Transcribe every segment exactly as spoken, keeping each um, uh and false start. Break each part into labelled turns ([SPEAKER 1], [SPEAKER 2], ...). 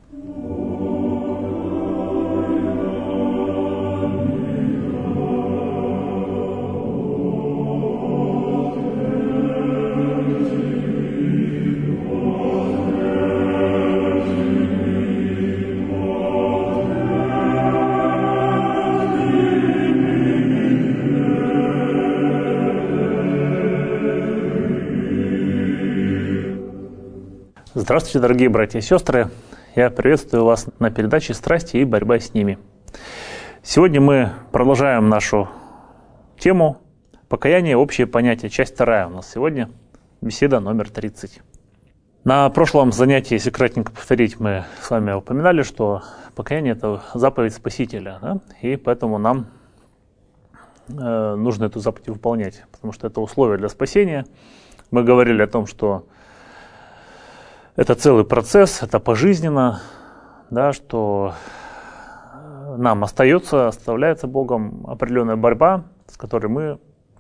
[SPEAKER 1] Здравствуйте, дорогие братья и сестры! Я приветствую вас на передаче «Страсти и борьба с ними». Сегодня мы продолжаем нашу тему «Покаяние. Общее понятие». Часть вторая у нас сегодня. Беседа номер тридцать. На прошлом занятии, если кратенько повторить, мы с вами упоминали, что покаяние – это заповедь Спасителя, да? И поэтому нам э, нужно эту заповедь выполнять, потому что это условие для спасения. Мы говорили о том, что это целый процесс, это пожизненно, да, что нам остается, оставляется Богом определенная борьба, с которой мы,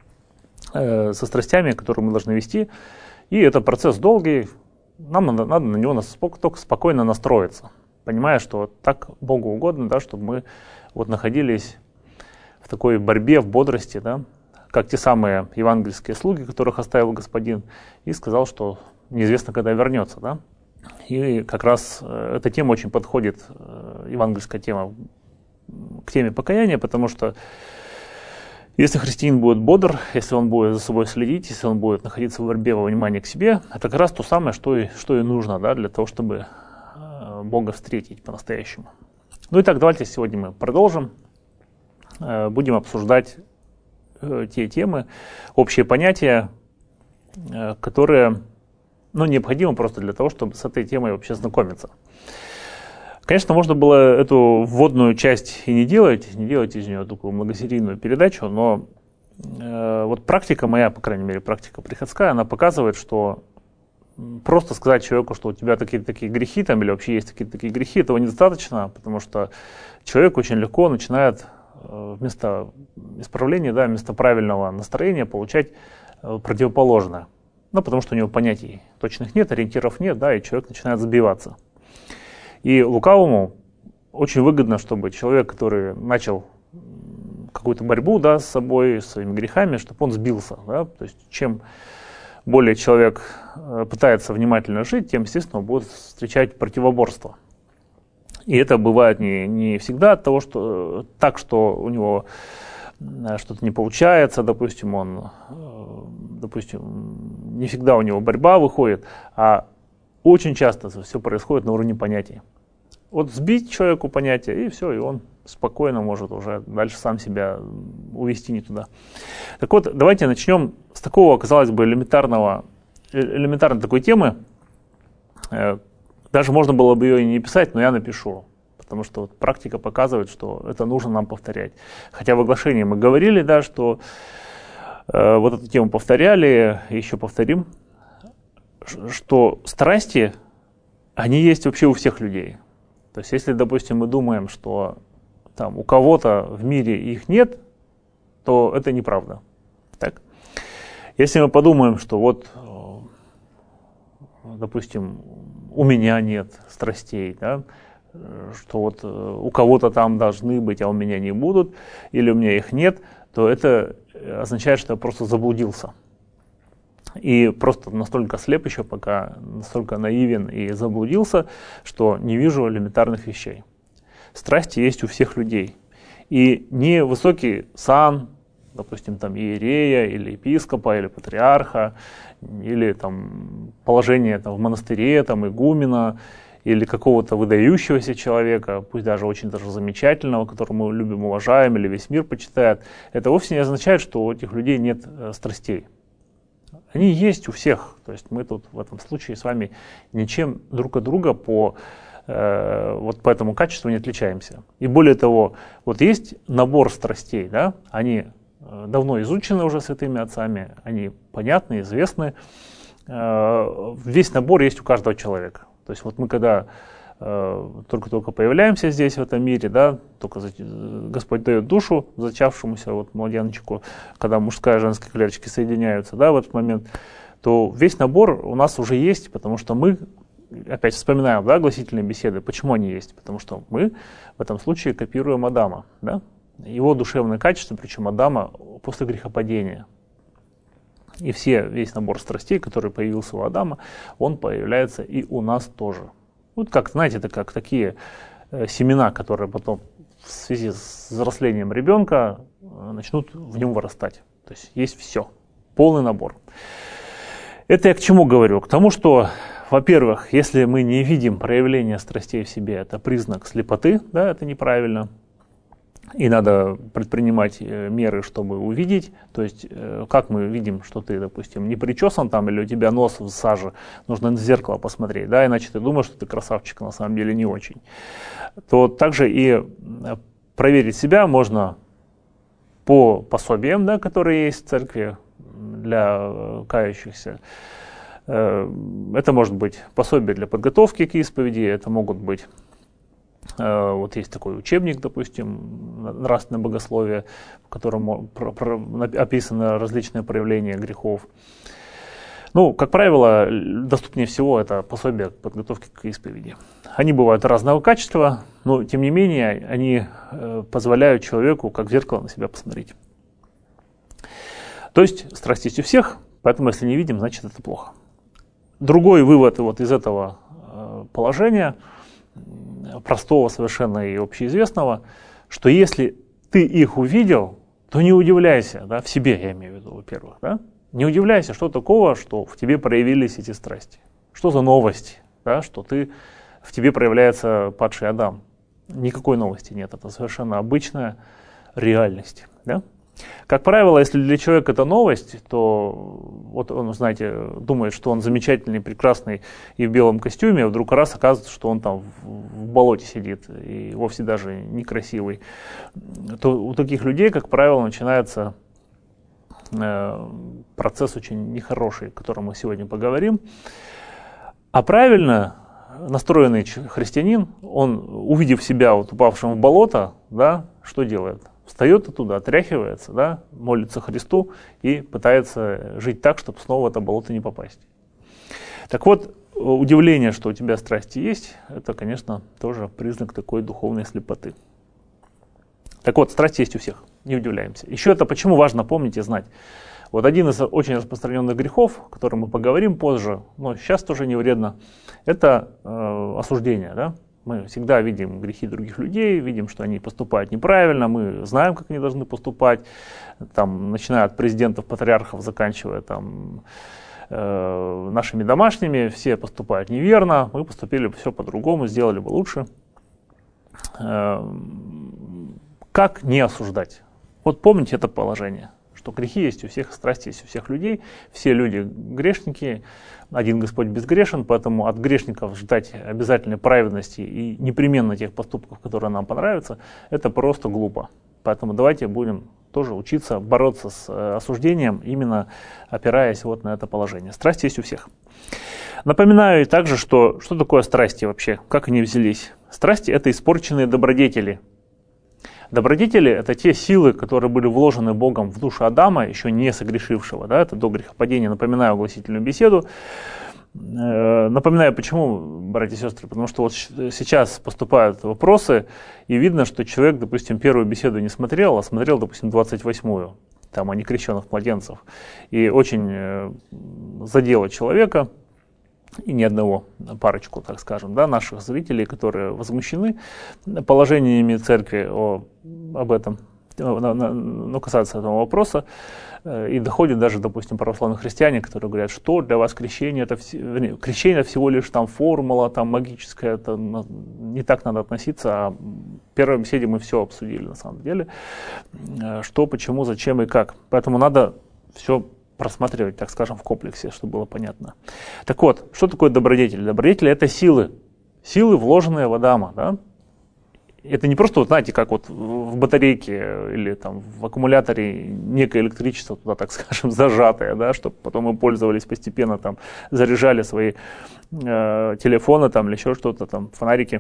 [SPEAKER 1] э, со страстями, которые мы должны вести. И это процесс долгий, нам надо, надо на него наспок, только спокойно настроиться, понимая, что так Богу угодно, да, чтобы мы вот находились в такой борьбе, в бодрости, да, как те самые евангельские слуги, которых оставил Господин, и сказал, что неизвестно, когда вернется, да. И как раз эта тема очень подходит, евангельская тема, к теме покаяния, потому что если христианин будет бодр, если он будет за собой следить, если он будет находиться в борьбе, во внимании к себе, это как раз то самое, что и, что и нужно, да, для того, чтобы Бога встретить по-настоящему. Ну и так, давайте сегодня мы продолжим. Будем обсуждать те темы, общие понятия, которые... но необходимо просто для того, чтобы с этой темой вообще знакомиться. Конечно, можно было эту вводную часть и не делать, не делать из нее такую многосерийную передачу, но э, вот практика моя, по крайней мере, практика приходская, она показывает, что просто сказать человеку, что у тебя такие-то такие грехи, там, или вообще есть такие-то такие грехи, этого недостаточно, потому что человек очень легко начинает э, вместо исправления, да, вместо правильного настроения получать э, противоположное. Ну, потому что у него понятий точных нет, ориентиров нет, да, и человек начинает забиваться. И лукавому очень выгодно, чтобы человек, который начал какую-то борьбу, да, с собой, с своими грехами, чтобы он сбился, да. То есть чем более человек пытается внимательно жить, тем, естественно, он будет встречать противоборство. И это бывает не, не всегда от того, что так, что у него что-то не получается, допустим, он, допустим, не всегда у него борьба выходит, а очень часто все происходит на уровне понятий. Вот сбить человеку понятие, и все, и он спокойно может уже дальше сам себя увести не туда. Так вот, давайте начнем с такого, казалось бы, элементарного, элементарной такой темы. Даже можно было бы ее и не писать, но я напишу. Потому что вот практика показывает, что это нужно нам повторять. Хотя в оглашении мы говорили, да, что э, вот эту тему повторяли, еще повторим, что страсти, они есть вообще у всех людей. То есть если, допустим, мы думаем, что там, у кого-то в мире их нет, то это неправда. Так? Если мы подумаем, что вот, допустим, у меня нет страстей, да, что вот у кого-то там должны быть, а у меня не будут, или у меня их нет, то это означает, что я просто заблудился. И просто настолько слеп еще пока, настолько наивен и заблудился, что не вижу элементарных вещей. Страсти есть у всех людей. И не высокий сан, допустим, там иерея, или епископа, или патриарха, или там положение там, в монастыре, там, игумена, или какого-то выдающегося человека, пусть даже очень даже замечательного, которого мы любим, уважаем, или весь мир почитает, это вовсе не означает, что у этих людей нет э, страстей. Они есть у всех. То есть мы тут в этом случае с вами ничем друг от друга по, э, вот по этому качеству не отличаемся. И более того, вот есть набор страстей, да, они э, давно изучены уже святыми отцами, они понятны, известны. Э, весь набор есть у каждого человека. То есть вот мы когда э, только-только появляемся здесь, в этом мире, да, только за, Господь дает душу зачавшемуся вот, младенчику, когда мужская и женская клеточки соединяются, да, в этот момент, то весь набор у нас уже есть, потому что мы опять вспоминаем, да, огласительные беседы, почему они есть? Потому что мы в этом случае копируем Адама, да? Его душевные качества, причем Адама после грехопадения. И все, весь набор страстей, который появился у Адама, он появляется и у нас тоже. Вот как, знаете, это как такие э, семена, которые потом в связи с взрослением ребенка э, начнут в нем вырастать. То есть есть все, полный набор. Это я к чему говорю? К тому, что, во-первых, если мы не видим проявления страстей в себе, это признак слепоты, да, это неправильно. И надо предпринимать меры, чтобы увидеть. То есть, как мы видим, что ты, допустим, не причесан там, или у тебя нос в саже, нужно в зеркало посмотреть, да, иначе ты думаешь, что ты красавчик, а на самом деле не очень. То также и проверить себя можно по пособиям, да, которые есть в церкви для кающихся. Это может быть пособие для подготовки к исповеди, это могут быть, вот есть такой учебник, допустим, нравственное богословие, в котором описаны различные проявления грехов. Ну, как правило, доступнее всего это пособие подготовки к исповеди. Они бывают разного качества, но тем не менее они позволяют человеку как в зеркало на себя посмотреть. То есть страсть есть у всех, поэтому если не видим, значит это плохо. Другой вывод вот из этого положения, простого совершенно и общеизвестного, что если ты их увидел, то не удивляйся, да, в себе я имею в виду, во-первых, да, не удивляйся, что такого, что в тебе проявились эти страсти. Что за новость, да, что ты, в тебе проявляется падший Адам. Никакой новости нет, это совершенно обычная реальность, да. Как правило, если для человека это новость, то вот он, знаете, думает, что он замечательный, прекрасный и в белом костюме, а вдруг раз оказывается, что он там в болоте сидит и вовсе даже некрасивый. То у таких людей, как правило, начинается э, процесс очень нехороший, о котором мы сегодня поговорим. А правильно настроенный христианин, он, увидев себя вот упавшим в болото, да, что делает? Встает оттуда, отряхивается, да, молится Христу и пытается жить так, чтобы снова в это болото не попасть. Так вот, удивление, что у тебя страсти есть, это, конечно, тоже признак такой духовной слепоты. Так вот, страсти есть у всех, не удивляемся. Еще это почему важно помнить и знать. Вот один из очень распространенных грехов, о котором мы поговорим позже, но сейчас тоже не вредно, это э, осуждение, да. Мы всегда видим грехи других людей, видим, что они поступают неправильно, мы знаем, как они должны поступать, там, начиная от президентов, патриархов, заканчивая там, э, нашими домашними, все поступают неверно, мы поступили бы все по-другому, сделали бы лучше. Э, как не осуждать? Вот помните это положение, что грехи есть у всех, страсти есть у всех людей, все люди грешники, один Господь безгрешен, поэтому от грешников ждать обязательной праведности и непременно тех поступков, которые нам понравятся, это просто глупо. Поэтому давайте будем тоже учиться бороться с осуждением, именно опираясь вот на это положение. Страсти есть у всех. Напоминаю также, что, что такое страсти вообще, как они взялись. Страсти – это испорченные добродетели. Добродетели – это те силы, которые были вложены Богом в душу Адама, еще не согрешившего, да, это до грехопадения. Напоминаю огласительную беседу. Э, напоминаю, почему, братья и сестры, потому что вот сейчас поступают вопросы, и видно, что человек, допустим, первую беседу не смотрел, а смотрел, допустим, двадцать восьмую, там, о некрещенных младенцев, и очень э, задело человека, и ни одного, парочку, так скажем, да, наших зрителей, которые возмущены положениями церкви о, об этом, ну, касается этого вопроса, и доходит даже, допустим, православные христиане, которые говорят, что для вас крещение, это, вернее, крещение всего лишь там формула, там магическая, это не так надо относиться, а в первой беседе мы все обсудили на самом деле, что, почему, зачем и как. Поэтому надо все просматривать, так скажем, в комплексе, чтобы было понятно. Так вот, что такое добродетель? Добродетель – это силы, силы, вложенные в Адама, да? Это не просто, вот, знаете, как вот в батарейке или там в аккумуляторе некое электричество туда, так скажем, зажатое, да, чтобы потом мы пользовались постепенно, там, заряжали свои э, телефоны там, или еще что-то, там, фонарики.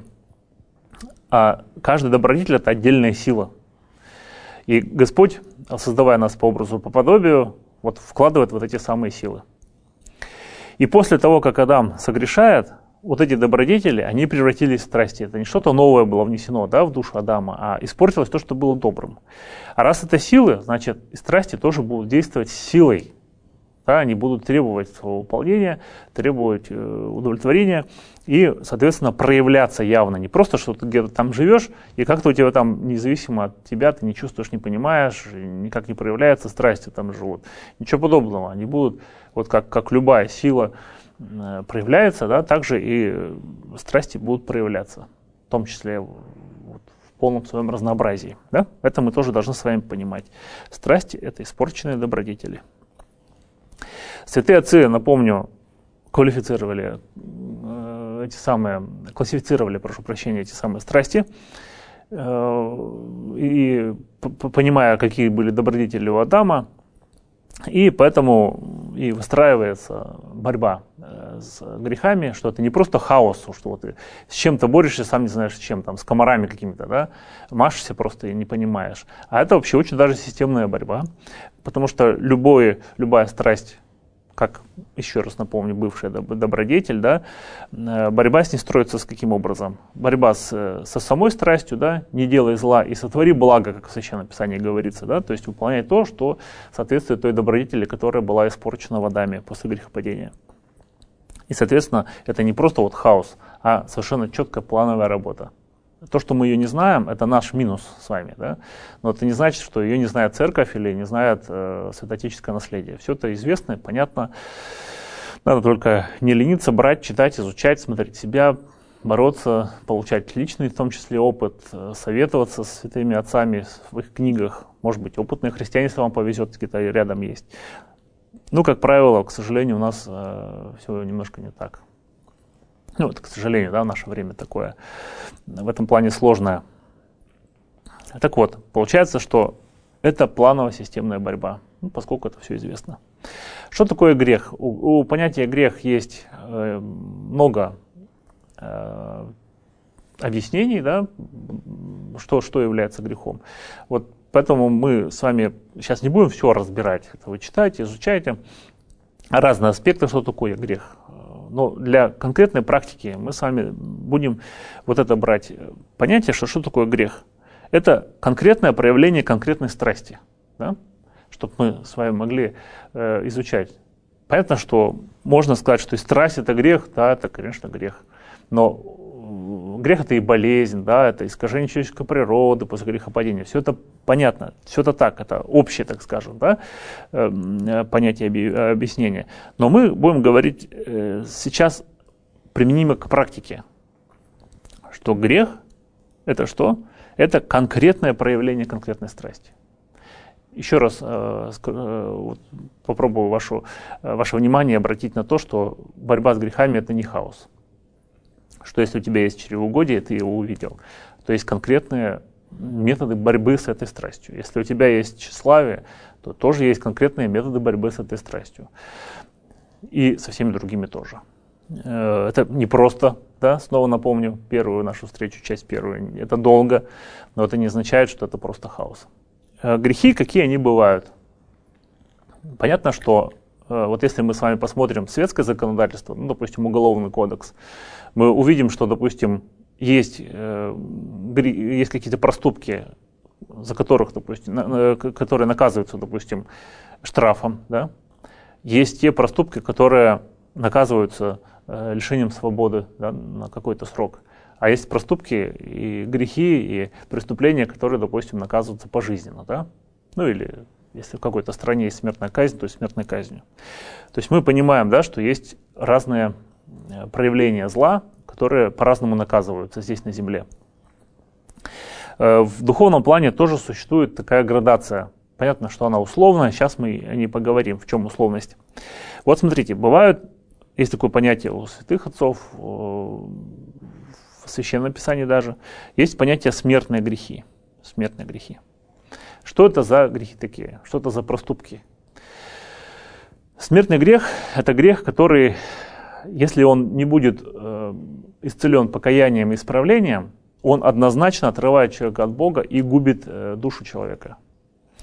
[SPEAKER 1] А каждый добродетель – это отдельная сила. И Господь, создавая нас по образу, по подобию, вот вкладывает вот эти самые силы. И после того, как Адам согрешает, вот эти добродетели, они превратились в страсти. Это не что-то новое было внесено, да, в душу Адама, а испортилось то, что было добрым. А раз это силы, значит, и страсти тоже будут действовать силой. Да, они будут требовать своего выполнения, требовать э, удовлетворения и, соответственно, проявляться явно. Не просто, что ты где-то там живешь, и как-то у тебя там, независимо от тебя, ты не чувствуешь, не понимаешь, никак не проявляются, страсти там живут. Ничего подобного. Они будут, вот как, как любая сила э, проявляется, да, также и страсти будут проявляться, в том числе вот, в полном своем разнообразии. Да? Это мы тоже должны с вами понимать. Страсти – это испорченные добродетели. Святые отцы, напомню, квалифицировали э, эти самые, классифицировали, прошу прощения, эти самые страсти, э, и понимая, какие были добродетели у Адама, и поэтому и выстраивается борьба э, с грехами, что это не просто хаос, что вот ты с чем-то борешься, сам не знаешь с чем, там, с комарами какими-то, да, машешься просто и не понимаешь. А это вообще очень даже системная борьба, потому что любой, любая страсть, как, еще раз напомню, бывшая добродетель, да, борьба с ней строится с каким образом? Борьба с, со самой страстью, да, не делай зла и сотвори благо, как в Священном Писании говорится, да, то есть выполняй то, что соответствует той добродетели, которая была испорчена в Адаме после грехопадения. И, соответственно, это не просто вот хаос, а совершенно четкая плановая работа. То, что мы ее не знаем, это наш минус с вами, да? Но это не значит, что ее не знает церковь или не знает э, святоотеческое наследие. Все это известно, понятно. Надо только не лениться, брать, читать, изучать, смотреть себя, бороться, получать личный, в том числе, опыт, э, советоваться с святыми отцами в их книгах. Может быть, опытные христиане, если вам повезет, где-то рядом есть. Ну, как правило, к сожалению, у нас э, все немножко не так. Ну, вот, к сожалению, да, наше время такое, в этом плане сложное. Так вот, получается, что это планово-системная борьба, ну, поскольку это все известно. Что такое грех? У, у понятия грех есть э, много э, объяснений, да, что, что является грехом. Вот поэтому мы с вами сейчас не будем все разбирать. Это вы читаете, изучаете разные аспекты, что такое грех. Но для конкретной практики мы с вами будем вот это брать понятие, что, что такое грех. Это конкретное проявление конкретной страсти, да? Чтобы мы с вами могли э, изучать. Понятно, что можно сказать, что и страсть – это грех, да, это, конечно, грех. Но грех – это и болезнь, да, это искажение человеческой природы после грехопадения. Все это понятно, все это так, это общее, так скажем, да, понятие объяснения. Но мы будем говорить сейчас применимо к практике, что грех – это что? Это конкретное проявление конкретной страсти. Еще раз э, э, попробую вашу, э, ваше внимание обратить на то, что борьба с грехами – это не хаос. Что если у тебя есть чревоугодие, ты его увидел, то есть конкретные методы борьбы с этой страстью. Если у тебя есть тщеславие, то тоже есть конкретные методы борьбы с этой страстью. И со всеми другими тоже. Э, это не просто, да, снова напомню, первую нашу встречу, часть первую, это долго, но это не означает, что это просто хаос. Грехи, какие они бывают? Понятно, что э, вот если мы с вами посмотрим светское законодательство, ну, допустим, Уголовный кодекс, мы увидим, что, допустим, есть, э, есть какие-то проступки, за которых, допустим, на, которые наказываются, допустим, штрафом, да? Есть те проступки, которые наказываются э, лишением свободы, да, на какой-то срок. А есть проступки и грехи, и преступления, которые, допустим, наказываются пожизненно, да? Ну или если в какой-то стране есть смертная казнь, то есть смертной казнью. То есть мы понимаем, да, что есть разные проявления зла, которые по-разному наказываются здесь на земле. В духовном плане тоже существует такая градация. Понятно, что она условная, сейчас мы о ней поговорим, в чем условность. Вот смотрите, бывают, есть такое понятие у святых отцов, в Священном Писании даже, есть понятие смертные грехи. Смертные грехи. Что это за грехи такие? Что это за проступки? Смертный грех – это грех, который, если он не будет э, исцелен покаянием и исправлением, он однозначно отрывает человека от Бога и губит э, душу человека.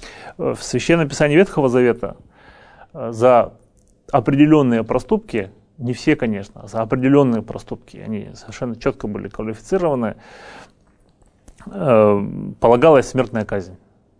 [SPEAKER 1] В Священном Писании Ветхого Завета э, за определенные проступки не все, конечно, за определенные проступки, они совершенно четко были квалифицированы, э, полагалась смертная казнь.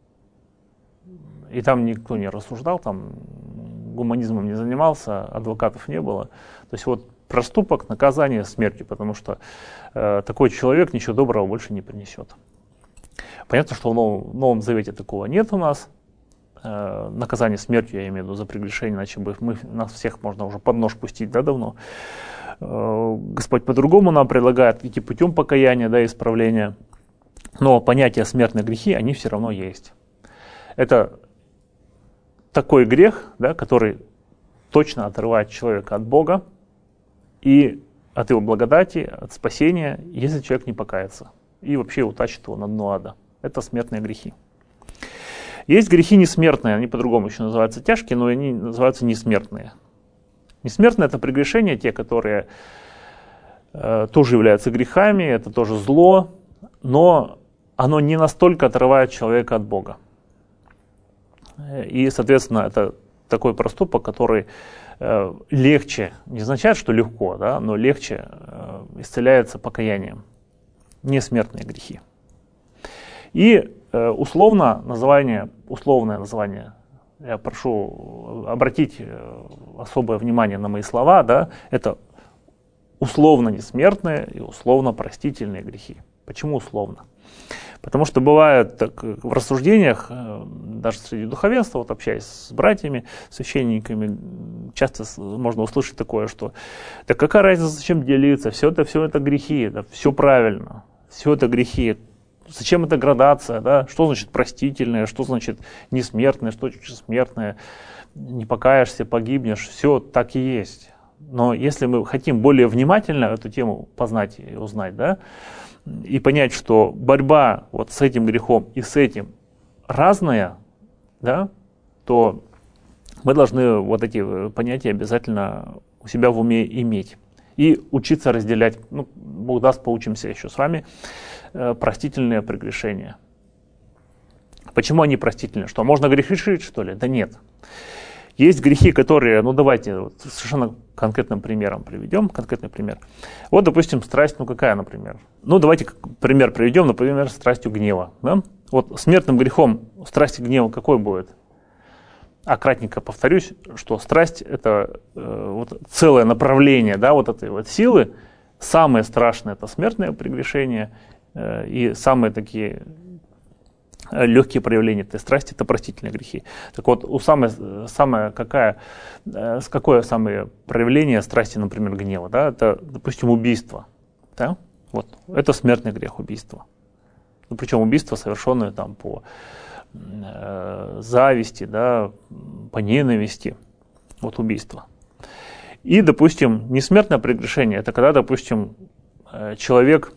[SPEAKER 1] И там никто не рассуждал, там гуманизмом не занимался, адвокатов не было. То есть вот проступок, наказание смертью, потому что э, такой человек ничего доброго больше не принесет. Понятно, что в Новом, в Новом Завете такого нет у нас. Э, наказание смертью, я имею в виду, за прегрешение, иначе бы мы, нас всех можно уже под нож пустить, да, давно. Э, Господь по-другому нам предлагает идти путем покаяния, да, исправления. Но понятие смертные грехи, они все равно есть. Это такой грех, да, который точно отрывает человека от Бога и от его благодати, от спасения, если человек не покается. И вообще утащит его на дно ада. Это смертные грехи. Есть грехи несмертные, они по-другому еще называются тяжкие, но они называются несмертные. Несмертные — это прегрешения, те, которые э, тоже являются грехами, это тоже зло, но оно не настолько отрывает человека от Бога. И, соответственно, это такой проступок, который э, легче, не означает, что легко, да, но легче э, исцеляется покаянием. Несмертные грехи. И э, условно название, условное название, я прошу обратить особое внимание на мои слова, да, это условно несмертные и условно простительные грехи. Почему условно? Потому что бывает так, в рассуждениях, даже среди духовенства, вот общаясь с братьями, священниками, часто можно услышать такое, что да какая разница, зачем делиться, все это, все это грехи, да, все правильно, все это грехи. Зачем эта градация, да? Что значит простительное, что значит несмертное, что значит смертное, не покаешься, погибнешь, все так и есть. Но если мы хотим более внимательно эту тему познать и узнать, да, и понять, что борьба вот с этим грехом и с этим разная, да, то мы должны вот эти понятия обязательно у себя в уме иметь. И учиться разделять, ну, Бог даст, поучимся еще с вами, э, простительные прегрешения. Почему они простительные? Что, можно грешить, что ли? Да нет. Есть грехи, которые, ну давайте вот, совершенно конкретным примером приведем, конкретный пример. Вот, допустим, страсть, ну какая, например? Ну давайте пример приведем, например, страстью гнева. Да? Вот смертным грехом страсти гнева какой будет? А кратенько повторюсь, что страсть — это э, вот целое направление, да, вот этой вот силы. Самое страшное — это смертное прегрешение, э, и самые такие легкие проявления этой страсти — это простительные грехи. Так вот, у самой, самое какая, э, какое самое проявление страсти, например, гнева, да, это, допустим, убийство, да, вот, это смертный грех, убийство. Ну, причем убийство, совершенное там по зависти, да, по ненависти, вот убийство. И, допустим, несмертное прегрешение — это когда, допустим, человек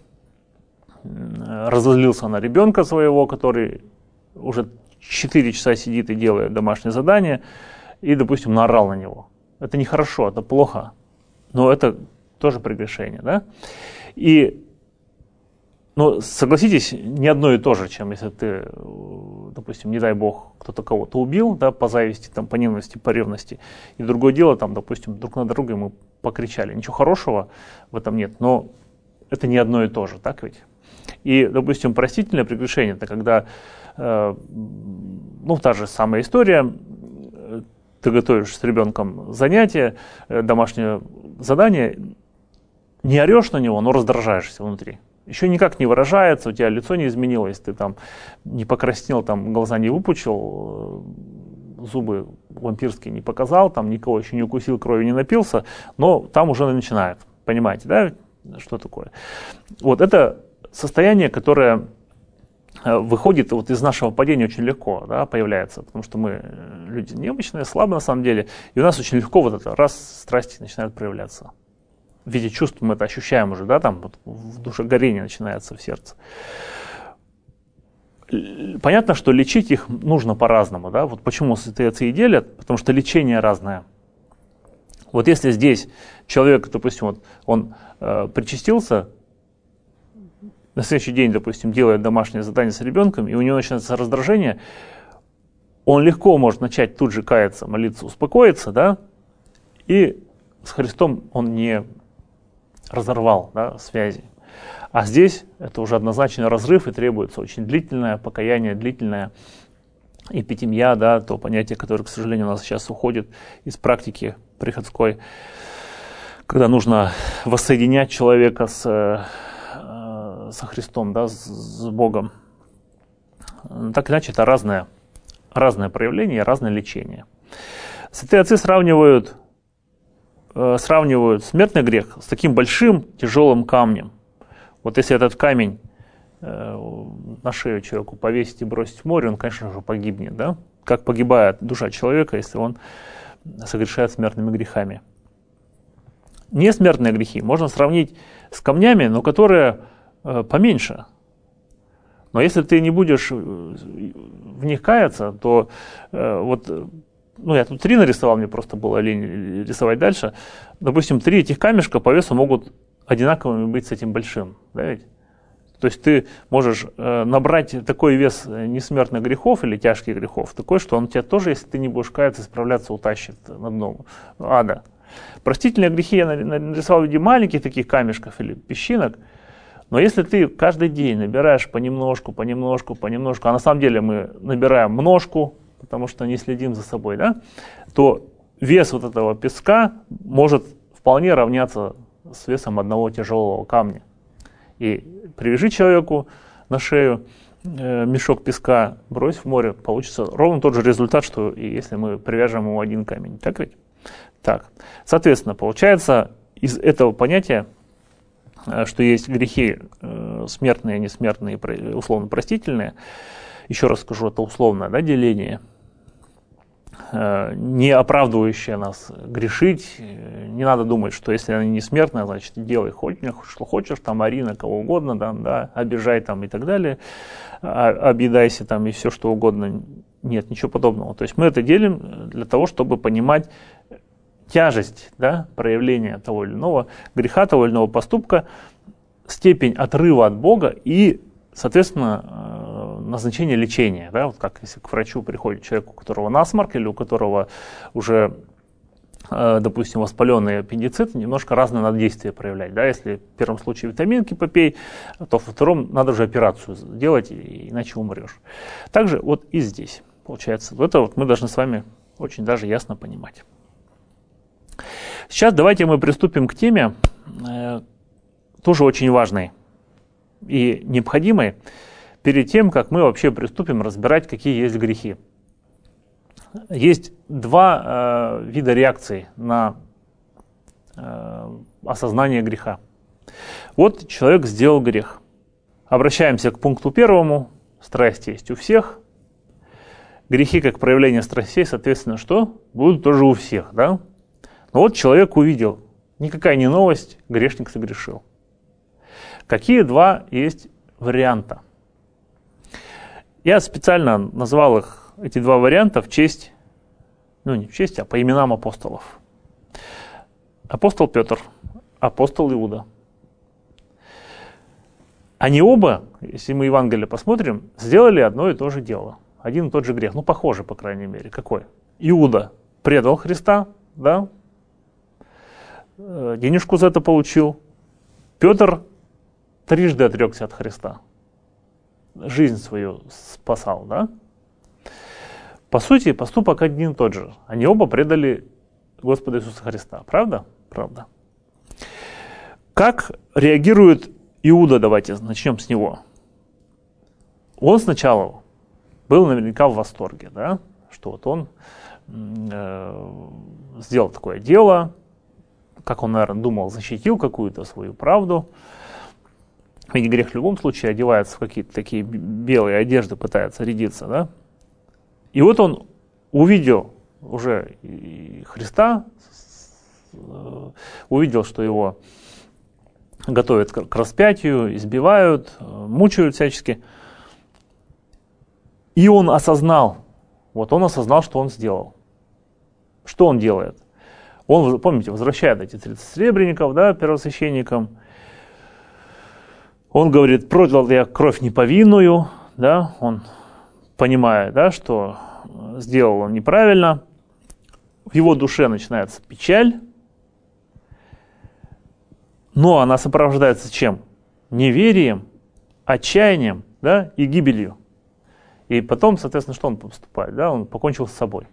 [SPEAKER 1] разозлился на ребенка своего, который уже четыре часа сидит и делает домашнее задание, и, допустим, наорал на него. Это нехорошо, это плохо, но это тоже прегрешение, да? И но согласитесь, не одно и то же, чем если ты, допустим, не дай бог, кто-то кого-то убил, да, по зависти, там, по ненависти, по ревности. И другое дело, там, допустим, друг на друга мы покричали. Ничего хорошего в этом нет, но это не одно и то же, так ведь? И, допустим, простительное прегрешение — это когда, э, ну, та же самая история, ты готовишь с ребенком занятие, домашнее задание, не орешь на него, но раздражаешься внутри. Еще никак не выражается, у тебя лицо не изменилось, ты там не покраснел, там глаза не выпучил, зубы вампирские не показал, там никого еще не укусил, кровью не напился, но там уже начинает. Понимаете, да, что такое? Вот это состояние, которое выходит вот из нашего падения очень легко, да, появляется, потому что мы люди необычные, слабые на самом деле, и у нас очень легко вот это раз страсти начинают проявляться. В виде чувств мы это ощущаем уже, да, там вот в душе горение начинается в сердце. Понятно, что лечить их нужно по-разному, да, вот почему святые отцы и делят, потому что лечение разное. Вот если здесь человек, допустим, вот он э, причастился, на следующий день, допустим, делает домашнее задание с ребенком, и у него начинается раздражение, он легко может начать тут же каяться, молиться, успокоиться, да, и с Христом он не разорвал, да, связи. А здесь это уже однозначный разрыв, и требуется очень длительное покаяние, длительное эпитемия, да, то понятие, которое, к сожалению, у нас сейчас уходит из практики приходской, когда нужно воссоединять человека с, э, со Христом, да, с, с Богом. Так иначе это разное, разное проявление, разное лечение. Святые отцы сравнивают, э, сравнивают смертный грех с таким большим тяжелым камнем. Вот если этот камень э, на шею человеку повесить и бросить в море, он, конечно же, погибнет. Да? Как погибает душа человека, если он согрешает смертными грехами. Несмертные грехи можно сравнить с камнями, но которые э, поменьше. Но если ты не будешь в них каяться, то э, вот, ну я тут три нарисовал, мне просто было лень рисовать дальше. Допустим, три этих камешка по весу могут одинаковыми быть с этим большим. Да, ведь? То есть ты можешь э, набрать такой вес несмертных грехов или тяжких грехов, такой, что он тебя тоже, если ты не будешь каяться, справляться, утащит на дно ада. Простительные грехи я нарисовал в виде маленьких таких камешков или песчинок, но если ты каждый день набираешь понемножку, понемножку, понемножку, а на самом деле мы набираем множку, потому что не следим за собой, да, то вес вот этого песка может вполне равняться с весом одного тяжелого камня. И привяжи человеку на шею э, мешок песка, брось в море, получится ровно тот же результат, что и если мы привяжем ему один камень. Так ведь? Так. Соответственно, получается из этого понятия, э, что есть грехи э, смертные, несмертные, условно простительные, еще раз скажу, это условное, да, деление, не оправдывающее нас грешить. Не надо думать, что если она не смертная, значит делай хоть, что хочешь, там ори на кого угодно, да, да, обижай там и так далее, объедайся там и все что угодно. Нет, ничего подобного. То есть мы это делим для того, чтобы понимать тяжесть, да, проявления того или иного греха, того или иного поступка, степень отрыва от Бога и, соответственно, назначение лечения, да, вот как если к врачу приходит человек, у которого насморк или у которого уже, э, допустим, воспаленный аппендицит, немножко разное надо действие проявлять, да, если в первом случае витаминки попей, то во втором надо же операцию делать, иначе умрешь. Также вот и здесь, получается, это вот мы должны с вами очень даже ясно понимать. Сейчас давайте мы приступим к теме, э, тоже очень важной и необходимой, перед тем, как мы вообще приступим разбирать, какие есть грехи. Есть два э, вида реакций на э, осознание греха. Вот человек сделал грех. Обращаемся к пункту первому. Страсть есть у всех. Грехи, как проявление страстей, соответственно, что? Будут тоже у всех, да? Но вот человек увидел, никакая не новость, грешник согрешил. Какие два есть варианта? Я специально назвал их, эти два варианта, в честь, ну не в честь, а по именам апостолов. Апостол Петр, апостол Иуда. Они оба, если мы Евангелие посмотрим, сделали одно и то же дело. Один и тот же грех, ну похоже, по крайней мере. Какой? Иуда предал Христа, да? Денежку за это получил. Петр трижды отрекся от Христа. Жизнь свою спасал, да? По сути, поступок один и тот же. Они оба предали Господа Иисуса Христа. Правда? Правда. Как реагирует Иуда? Давайте начнем с него. Он сначала был наверняка в восторге, да? Что вот он э, сделал такое дело, как он, наверное, думал, защитил какую-то свою правду. Ведь грех в любом случае одевается в какие-то такие белые одежды, пытается рядиться, да? И вот он увидел уже Христа, увидел, что его готовят к распятию, избивают, мучают всячески. И он осознал, вот он осознал, что он сделал. Что он делает? Он, помните, возвращает эти тридцать серебряников, да, первосвященникам. Он говорит, пролил я кровь неповинную, да, он понимает, да, что сделал он неправильно. В его душе начинается печаль, Но она сопровождается чем? Неверием, отчаянием, да, и гибелью. И потом, соответственно, что он поступает? Да? Он покончил с собой.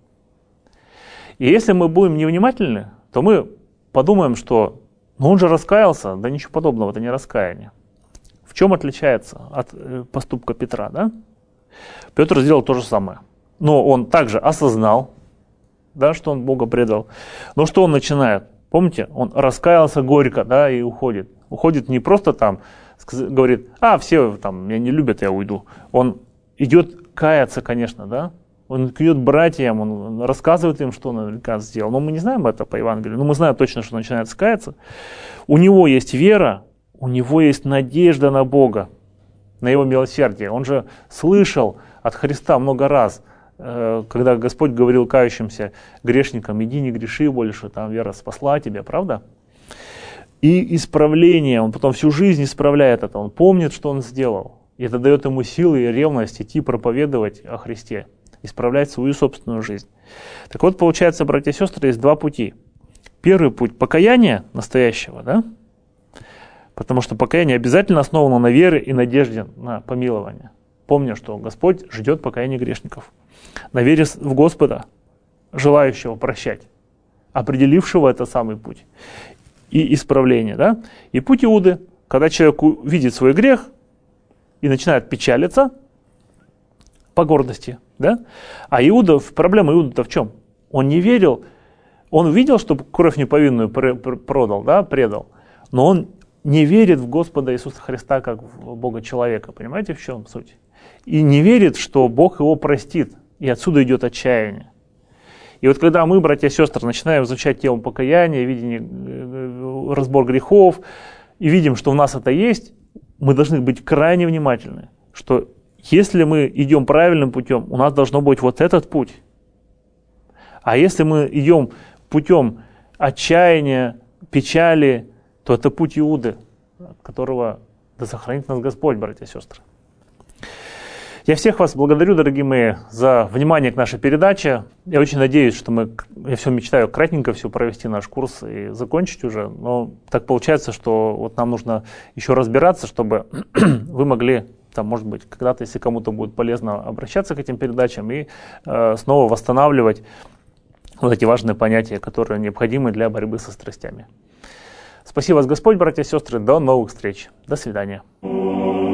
[SPEAKER 1] И если мы будем невнимательны, то мы подумаем, что ну, он же раскаялся. Да ничего подобного, это не раскаяние. В чем отличается от поступка Петра? Да? Петр сделал то же самое. Но он также осознал, да, что он Бога предал. Но что он начинает? Помните, он раскаялся горько, да, и уходит. Уходит не просто там, говорит, а, все там меня не любят, я уйду. Он идет каяться, конечно, да. Он идет братьям, он рассказывает им, что он наверняка сделал. Но мы не знаем это по Евангелию, но мы знаем точно, что он начинает каяться. У него есть вера, у него есть надежда на Бога, на Его милосердие. Он же слышал от Христа много раз, когда Господь говорил кающимся грешникам, иди не греши больше, там вера спасла тебя, правда? И исправление, он потом всю жизнь исправляет это, он помнит, что он сделал. И это дает ему силы и ревность идти проповедовать о Христе, исправлять свою собственную жизнь. Так вот, получается, братья и сестры, есть два пути. Первый путь – покаяние настоящего, да? Потому что покаяние обязательно основано на вере и надежде на помилование. Помня, что Господь ждет покаяния грешников. На вере в Господа, желающего прощать, определившего этот самый путь. И исправление, да? И путь Иуды, когда человек видит свой грех и начинает печалиться по гордости, да? А Иуда, проблема Иуды-то в чем? Он не верил, он видел, что кровь неповинную продал, да, предал, но он не верит в Господа Иисуса Христа как в Бога человека, понимаете, в чем суть? И не верит, что Бог его простит, и отсюда идет отчаяние. И вот когда мы, братья и сестры, начинаем изучать тему покаяния, видение, разбор грехов, и видим, что у нас это есть, мы должны быть крайне внимательны, что если мы идем правильным путем, у нас должно быть вот этот путь. А если мы идем путем отчаяния, печали, то это путь Иуды, которого да сохранит нас Господь, братья и сестры. Я всех вас благодарю, дорогие мои, за внимание к нашей передаче. Я очень надеюсь, что мы, я все мечтаю кратенько все провести наш курс и закончить уже, но так получается, что вот нам нужно еще разбираться, чтобы вы могли, там, может быть, когда-то, если кому-то будет полезно, обращаться к этим передачам и э, снова восстанавливать вот эти важные понятия, которые необходимы для борьбы со страстями. Спасибо вас, Господь, братья и сестры. До новых встреч. До свидания.